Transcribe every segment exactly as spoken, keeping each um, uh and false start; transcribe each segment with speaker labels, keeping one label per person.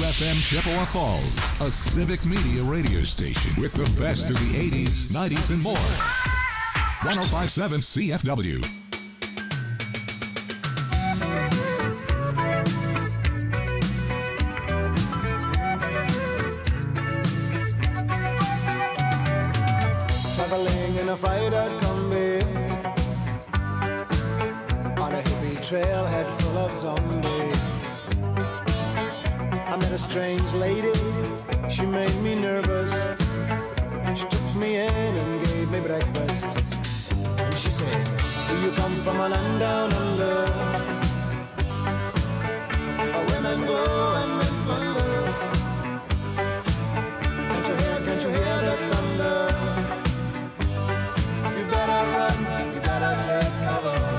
Speaker 1: F M Chippewa Falls, a civic media radio station with the best of the eighties, nineties, and more. one oh five point seven C F W.
Speaker 2: Traveling in a freighter combi on a hippie trailhead full of zombies. I met a strange lady, she made me nervous. She took me in and gave me breakfast. And she said, do you come from a land down under, where women go and men plunder? Can't you hear, can't you hear the thunder? You better run, you better take cover.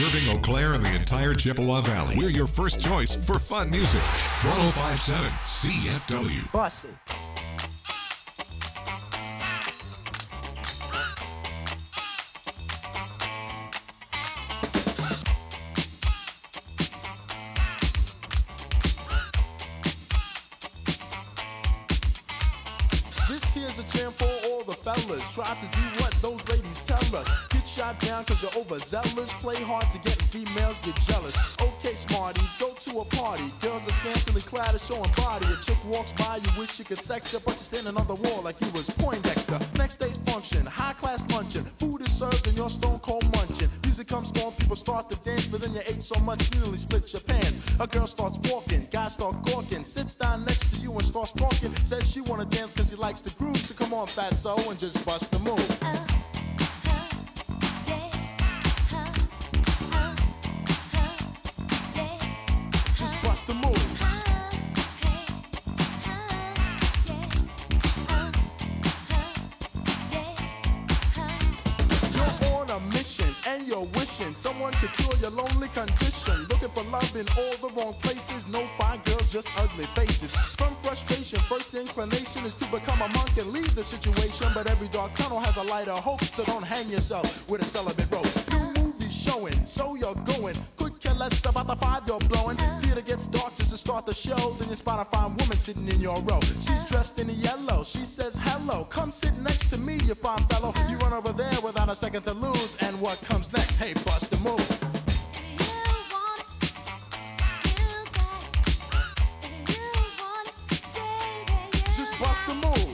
Speaker 1: Serving Eau Claire and the entire Chippewa Valley. We're your first choice for fun music. one oh five point seven C F W.
Speaker 2: Boston.
Speaker 3: This here's a jam for all the fellas. Try to do what those ladies tell us. Get shot down cause you're overzealous. Play hard to get females get jealous. Okay, smarty, go to a party. Girls are scantily clad and showing body. A chick walks by, you wish you could sex her, but you're standing on the wall like you was Poindexter. Next day's function, high class luncheon. Food is served and you're stone cold munching. Music comes on, people start to dance, but then you ate so much you nearly split your pants. A girl starts walking, guys start gawking, sits down next to you and starts talking. Says she wanna dance cause she likes the groove, so come on fatso and just bust the move.
Speaker 4: Uh.
Speaker 3: Bust the move. You're on a mission and you're wishing someone could cure your lonely condition. Looking for love in all the wrong places. No fine girls, just ugly faces. From frustration, first inclination is to become a monk and leave the situation. But every dark tunnel has a light of hope, so don't hang yourself with a celibate rope. New movies showing, so you're going. Could care less about the five you're blowing. Theater gets dark just to start the show. Then you spot a fine woman sitting in your row. She's dressed in yellow. She says hello. Come sit next to me, you fine fellow. You run over there without a second to lose. And what comes next? Hey, bust the move. Just bust the move.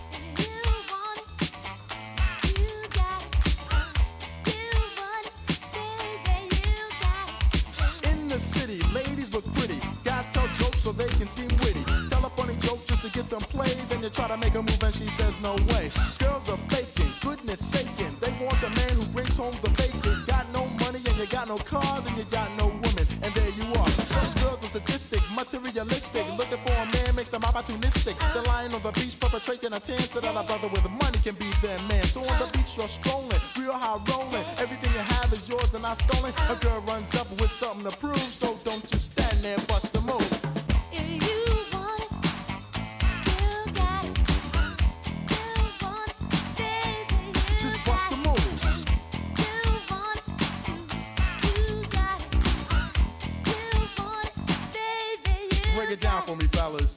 Speaker 3: The city, ladies look pretty. Guys tell jokes so they can seem witty. Tell a funny joke just to get some play. Then you try to make a move and she says no way. Girls are faking, goodness saking. They want a man who brings home the bacon. Got no money and you got no car, then you got no woman. And there you are. Some girls are sadistic, materialistic. Looking for a man makes them opportunistic. They're lying on the beach perpetrating a tan so that a brother with money can be their man. So on the beach you're strolling, real high rolling. Everything you have is yours and not stolen. A girl runs up with something to prove. So don't just stand there, bust the move.
Speaker 4: If you want it, you got it. You want it, baby, you
Speaker 3: just bust the move.
Speaker 4: You want it, you, you got it. You want it, baby, you
Speaker 3: Break it down for me, fellas.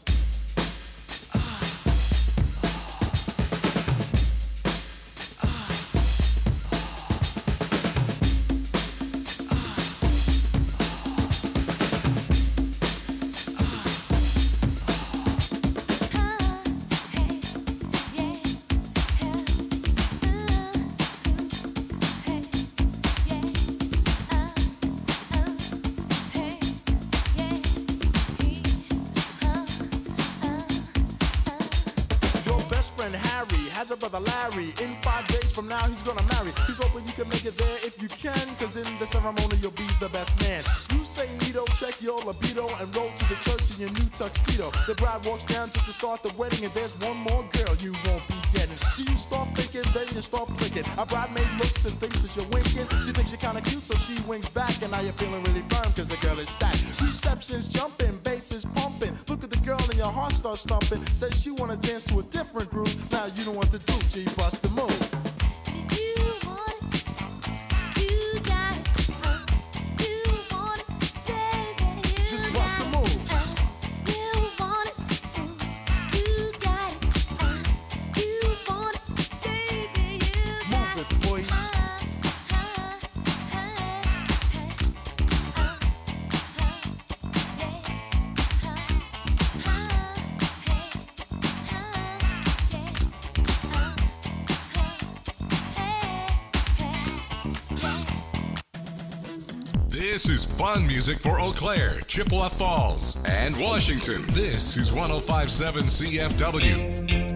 Speaker 3: Has a brother Larry. In five days from now he's gonna marry. He's hoping you can make it there if you can, cause in the ceremony you'll be the best man. You say Nito, check your libido and roll to the church in your new tuxedo. The bride walks down just to start the wedding, and there's one more girl you won't be getting. So you start thinking, then you start blinking. A bridemaid looks and thinks that you're winking. She thinks you're kinda cute, so she winks back, and now you're feeling really firm cause the girl is stacked. Reception's jumping, bass is pumping. Look at the girl and your heart starts thumping. Says she wanna dance to a different groove. Now you don't want to do, G, bust the move.
Speaker 4: You want it, you got it. Uh, you want it, baby, you
Speaker 3: just
Speaker 4: got
Speaker 3: bust the move.
Speaker 4: Uh, you want it, ooh, you got it. Uh, you want it, baby, you got
Speaker 3: it. Move it, boy.
Speaker 1: This is fun music for Eau Claire, Chippewa Falls, and Washington. This is one oh five point seven C F W.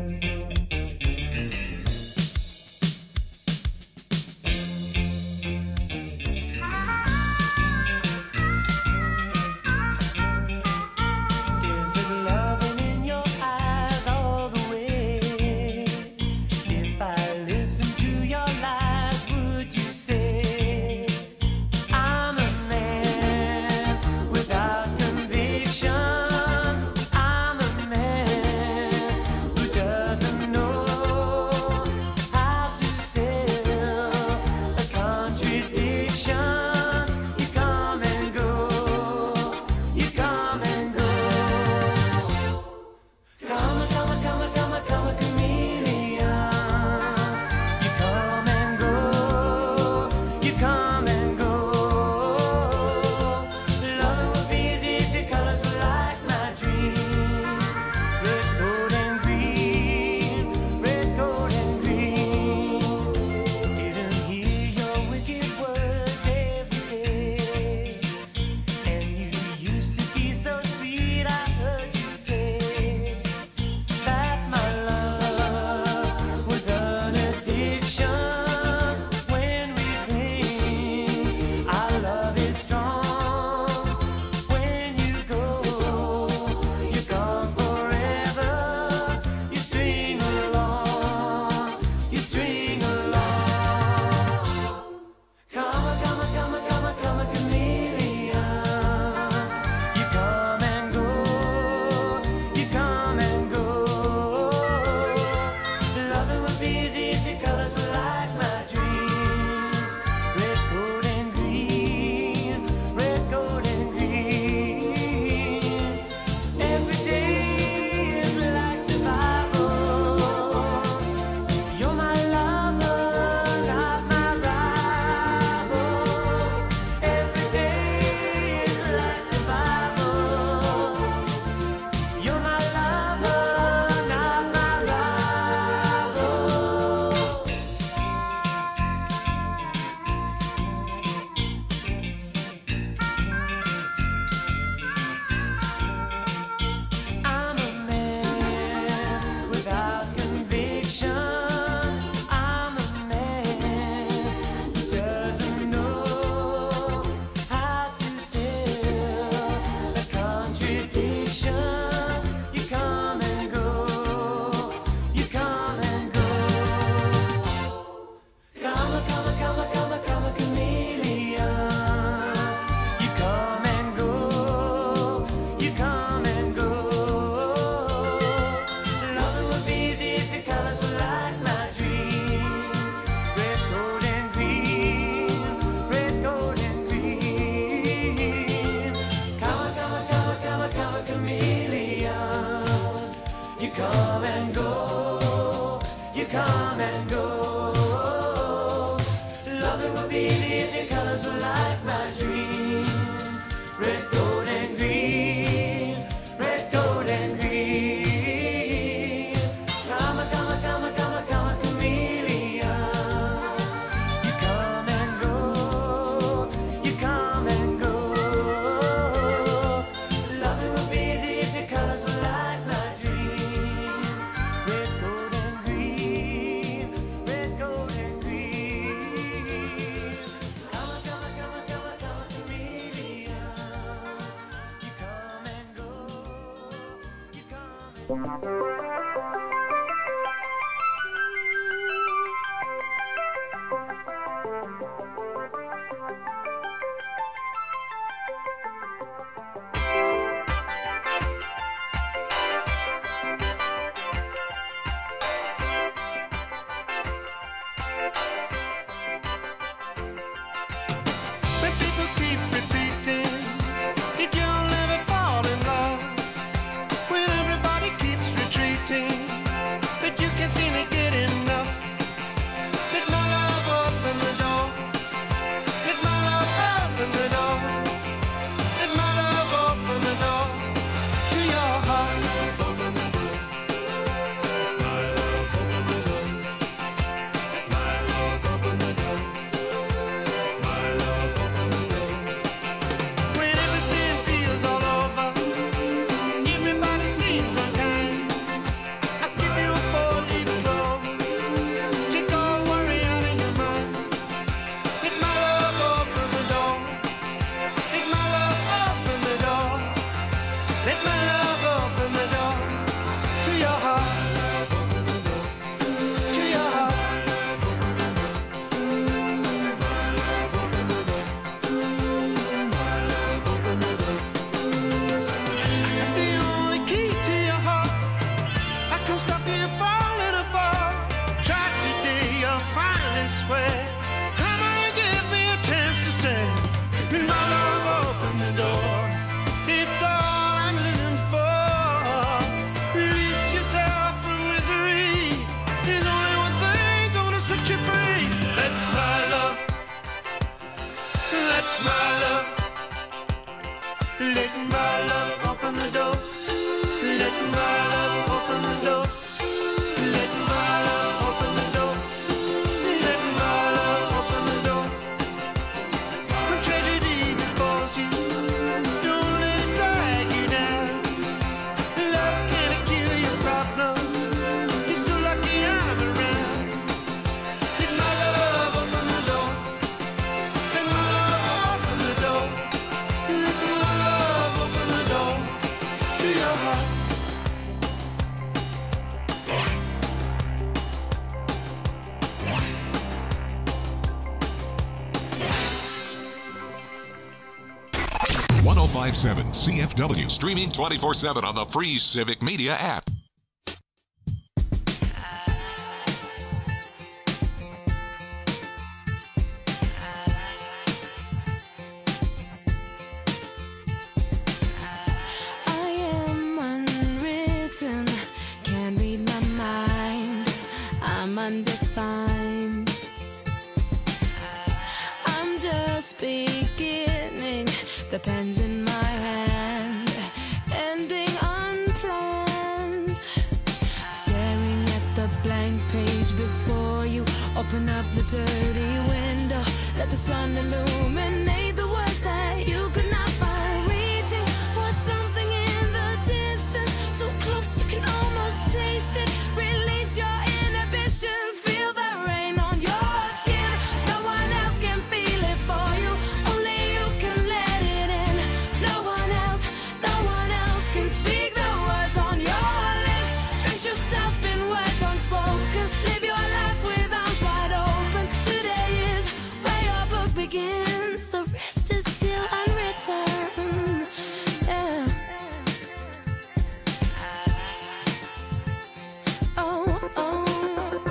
Speaker 5: I When people keep repeating that you'll never fall in love, when everybody keeps retreating, but you can't seem to get enough. Let my love open the door. Let my love open the door. Let my love open the door to your heart. Open the door. My love open the door. My love open the door. My love open the door. When everything feels all over, everybody seems unkind. I'll give you a four-leaf clover. Take all worry out of your mind. Let my love open the door. Let my love open the door. Let my love open the door to your heart. To your heart. The only key to your heart, I can stop you falling apart. Try today, you'll finally swear. Come on, give me a chance to say, let my love open the door. It's all I'm living for. Release yourself from misery. There's only one thing gonna set you free. That's my love. That's my love. Let my love open the door. Let my love open the door. Let my love open the door. Let my love open the door. When tragedy befalls you, don't let it drag you down. Love can't cure your problem. You're so lucky I'm around. Let my love open the door. Let my love open the door. Let my love open the door to your heart.
Speaker 1: one oh five point seven C F W. Streaming twenty-four seven on the free Civic Media app.
Speaker 4: I am unwritten, can't read my mind. I'm undefined. I'm just beginning, the pen's in my hand, ending unplanned. Staring at the blank page before you, open up the dirty window, let the sun illuminate the words that you could not find. Reaching for something in the distance, so close you can almost taste it. Release your inhibitions, feel the rain on your skin. No one else can feel it for you, only you can let it in. No one else, no one else can speak the words on your lips. Drench yourself in words unspoken, live your life with arms wide open. Today is where your book begins, the rest is still unwritten. Yeah. Oh, oh.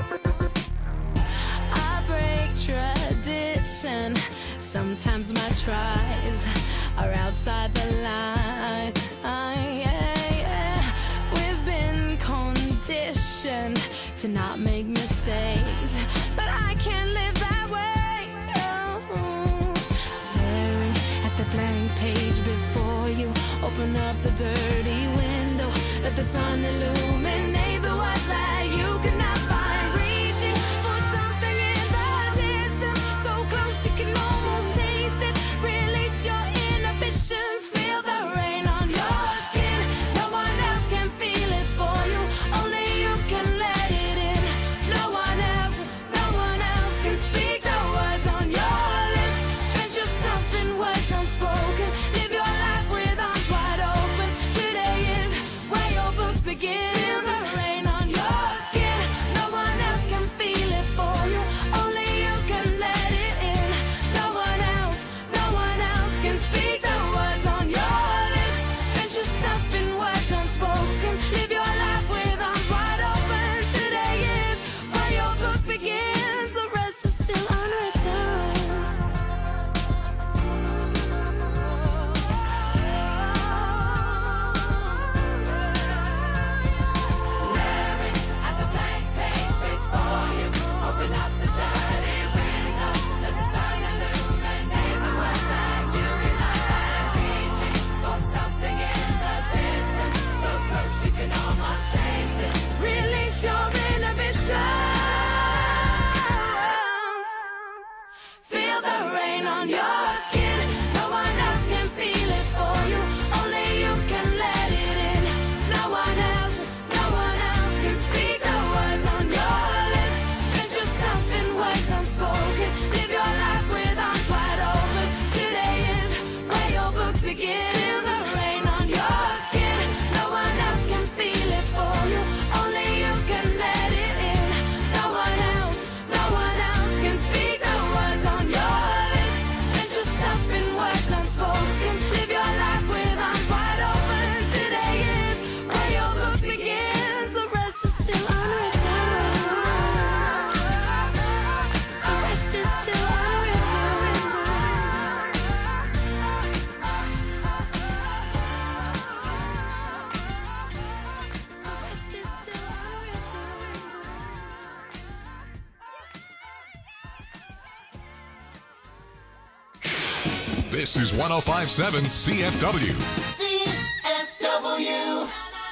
Speaker 4: I break tradition. Sometimes my tries are outside the line. Ah, yeah, yeah. We've been conditioned to not make mistakes, but I can't live that way. No. Staring at the blank page before you, open up the dirty window, let the sun illuminate the words that you could not find. Reaching for something in the distance, so close you can almost taste it. Release your inhibitions, feel the rain on your skin. No one else can feel it for you, only you can let it in. No one else, no one else can speak the words on your lips. Drench yourself in words unspoken, live your life with arms wide open. Today is where your book begins. begin. Feel the rain on your skin. No one else can feel it for you. Only you can let it in. No one else, no one else can speak the words on your lips. Let yourself in words unspoken. Live your life with arms wide open. Today is where your book begins. The rest is still unwritten. The rest is still unwritten. The rest is still unwritten.
Speaker 1: This is one oh five point seven C F W.
Speaker 2: C F W.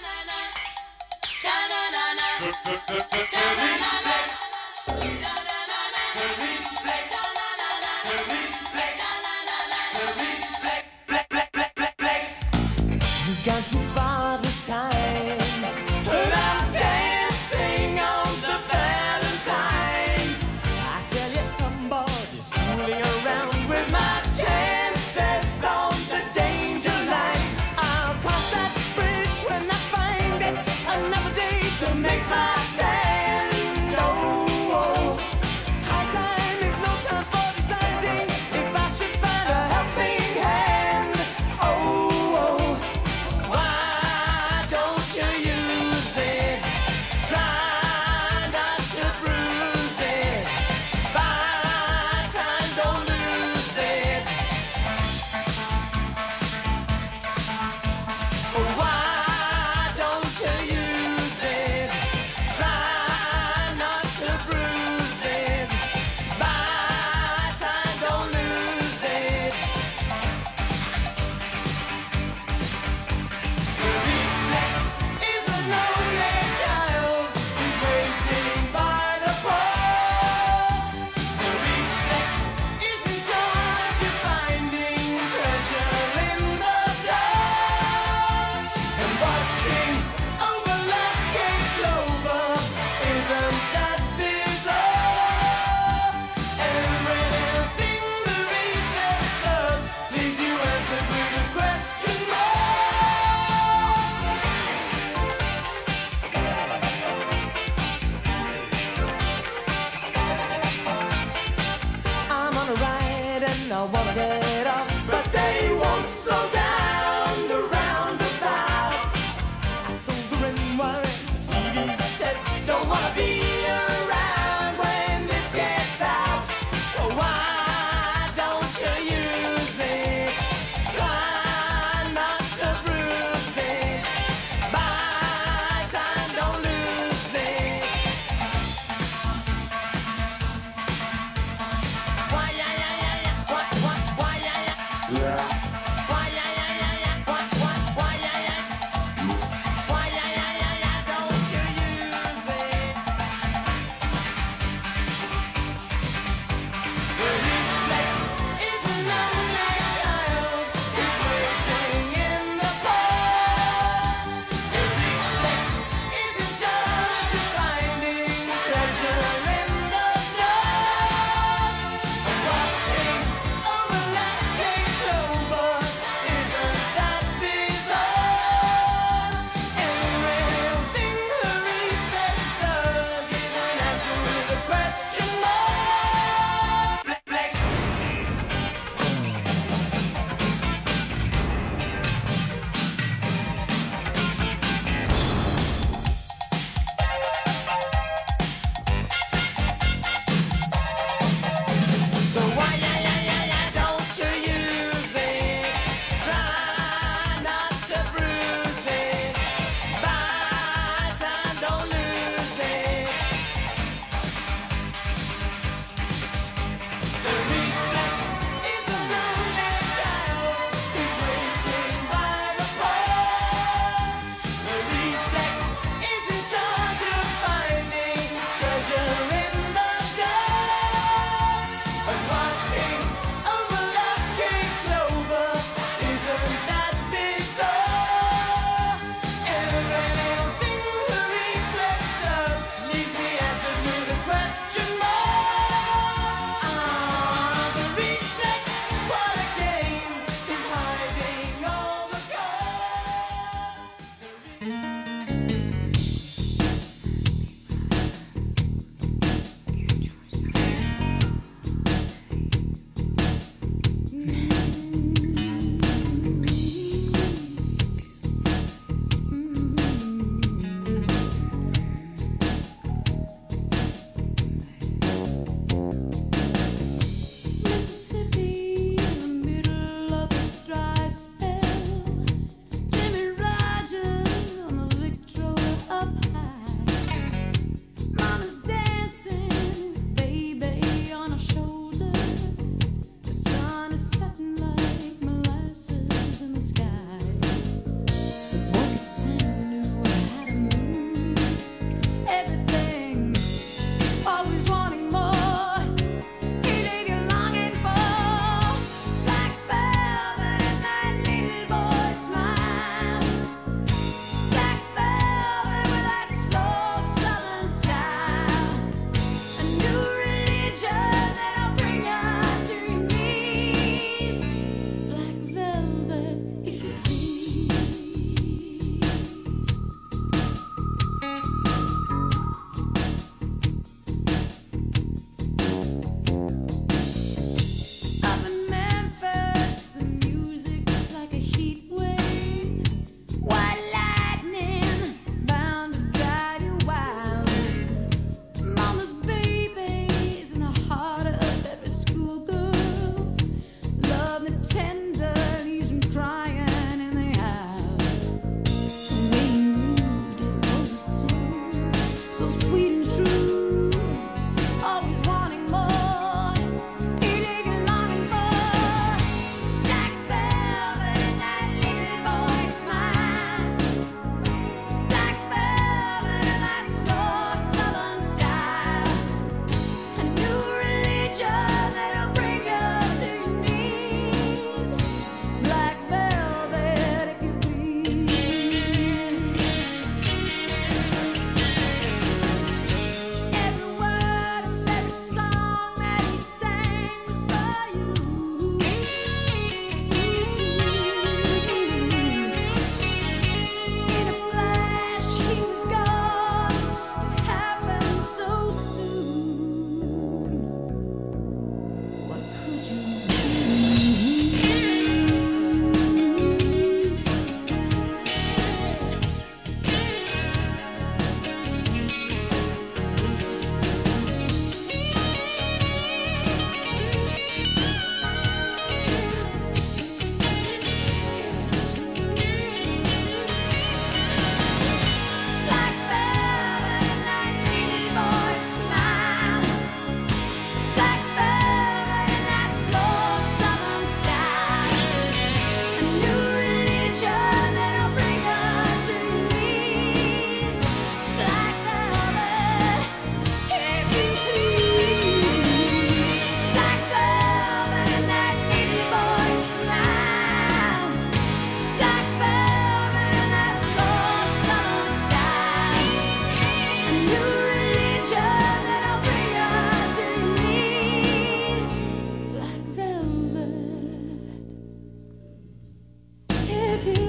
Speaker 2: You got too far this time, but I'm dancing on the Valentine. I tell you, somebody's fooling around with my chances on the danger line. I'll cross that bridge when I find it. Another day to make my stand. Oh, oh. High time is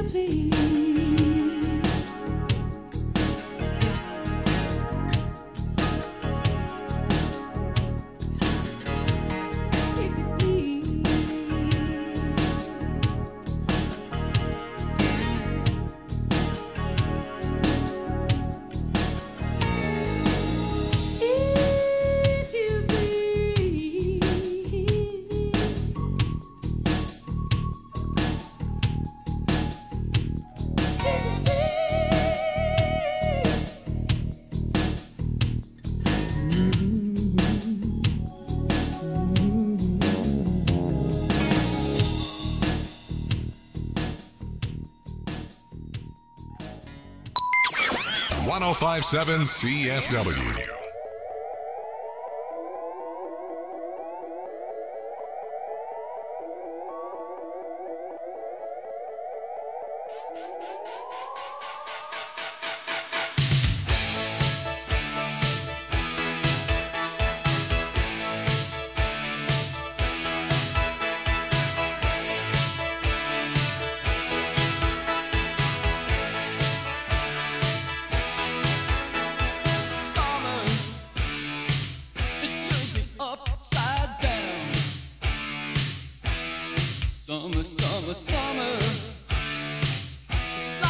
Speaker 2: please.
Speaker 1: one oh five point seven C F W.
Speaker 6: Summer, summer, summer. It's like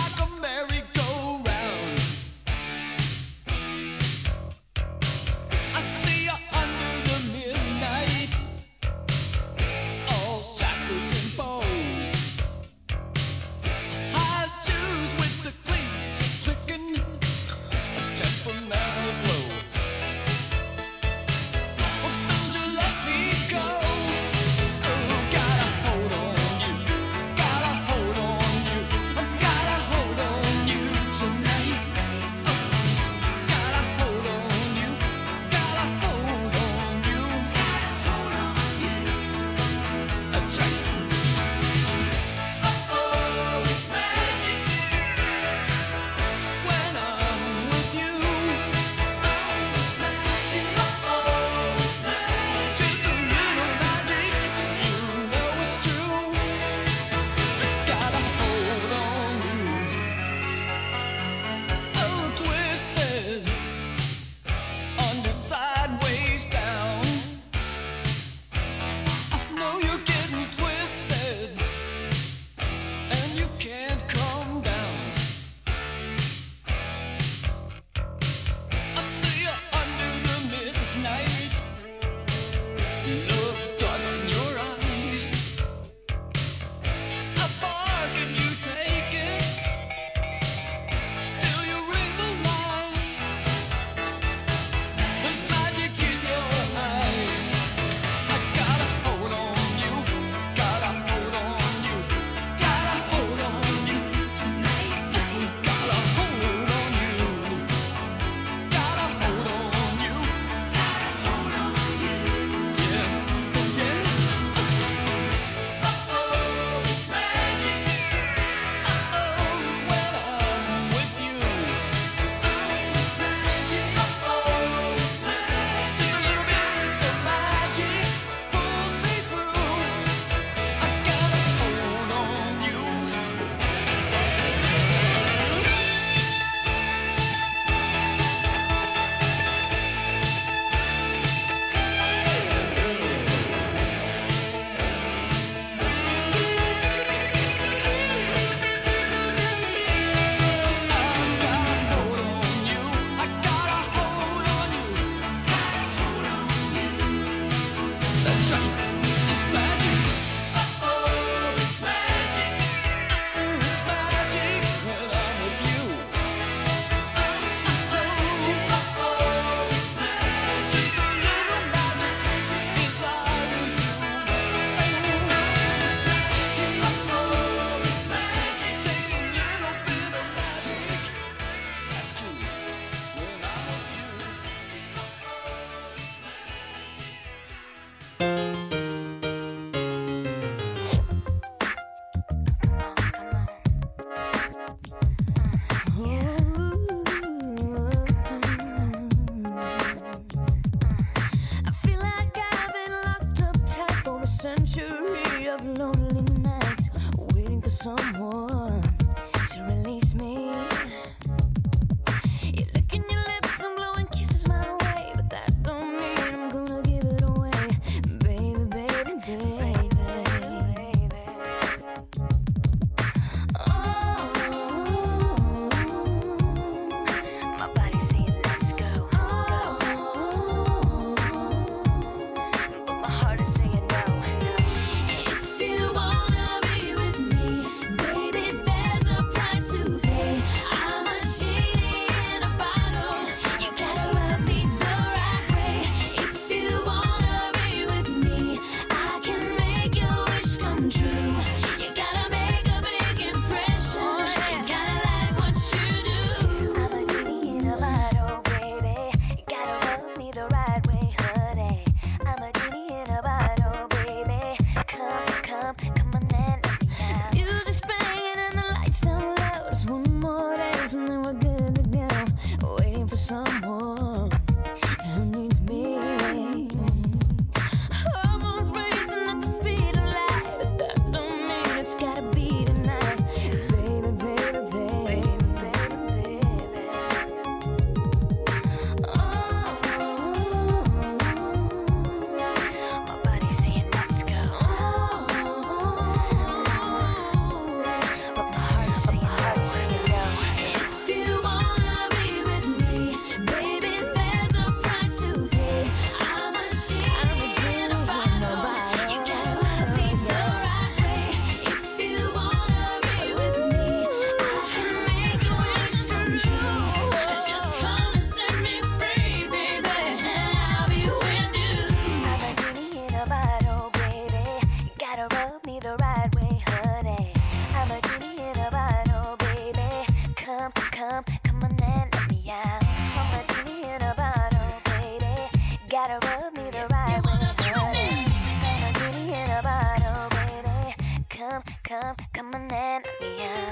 Speaker 6: come, come on and let me out. I'm a genie in a bottle, baby. Gotta rub me the right way, honey. I'm a genie in a bottle, baby. Come, come, come on and let me out.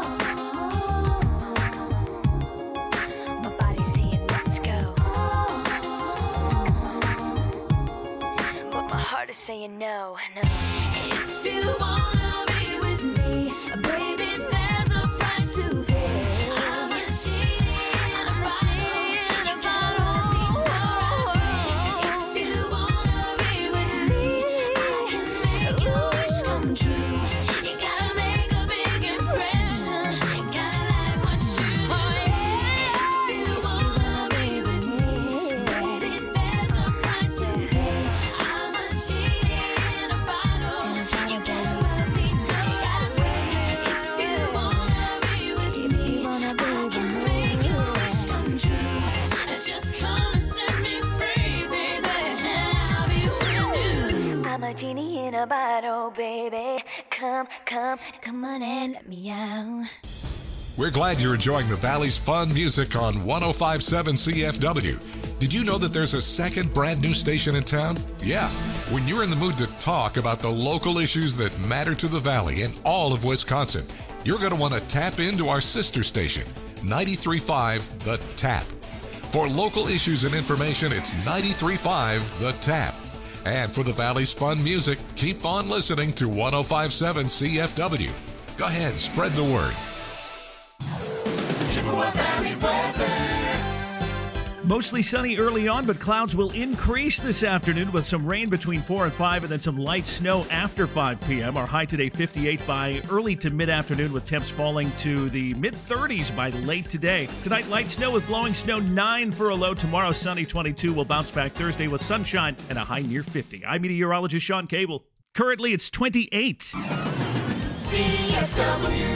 Speaker 6: My body's saying let's go, but my heart is saying no, no. If you wanna be with me, baby, there's a price to pay. I'm a genie, I'm a genie in a bottle. If you wanna be with me, I can make your wish come true. You gotta make a big impression. Gotta like what you do. If you wanna be with me, baby, there's a price to pay. I'm a genie in a bottle. You gotta let me know. If you wanna be with me, I can make your wish come true. Just come and set me free, baby. I'll be with you. I'm a genie in a bottle, baby. Come, come, come on and let me out.
Speaker 1: We're glad you're enjoying the Valley's fun music on one oh five point seven C F W. Did you know that there's a second brand new station in town? Yeah. When you're in the mood to talk about the local issues that matter to the Valley and all of Wisconsin, you're going to want to tap into our sister station, ninety-three point five The Tap. For local issues and information, it's ninety-three point five The Tap. And for the Valley's fun music, keep on listening to one oh five point seven C F W. Go ahead, spread the word.
Speaker 2: Chippewa Valley weather.
Speaker 7: Mostly sunny early on, but clouds will increase this afternoon with some rain between four and five and then some light snow after five p.m. Our high today fifty-eight by early to mid-afternoon with temps falling to the mid-thirties by late today. Tonight, light snow with blowing snow nine for a low. Tomorrow, sunny twenty-two. We'll bounce back Thursday with sunshine and a high near fifty. I'm meteorologist Sean Cable. Currently, it's twenty-eight.
Speaker 2: C F W.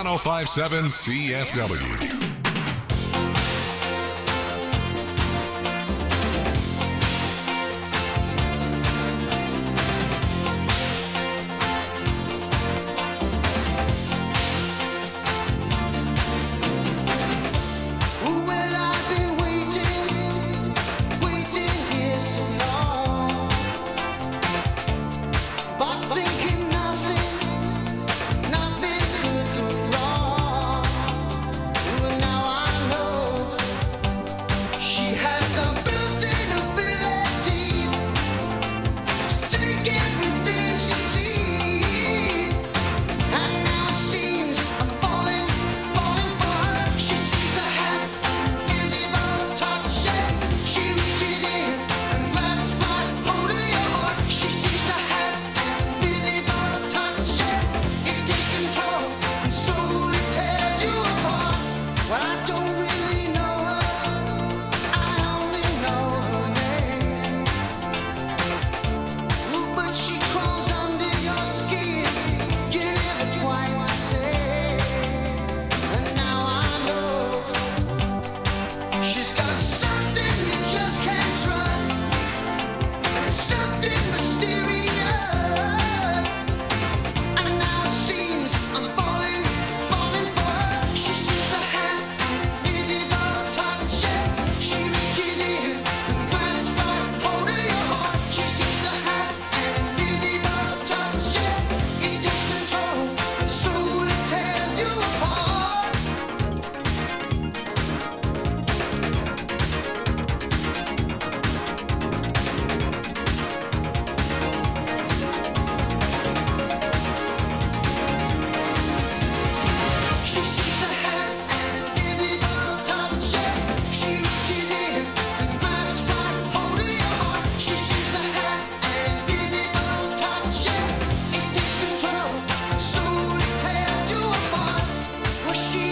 Speaker 1: one oh five seven C F W.
Speaker 2: She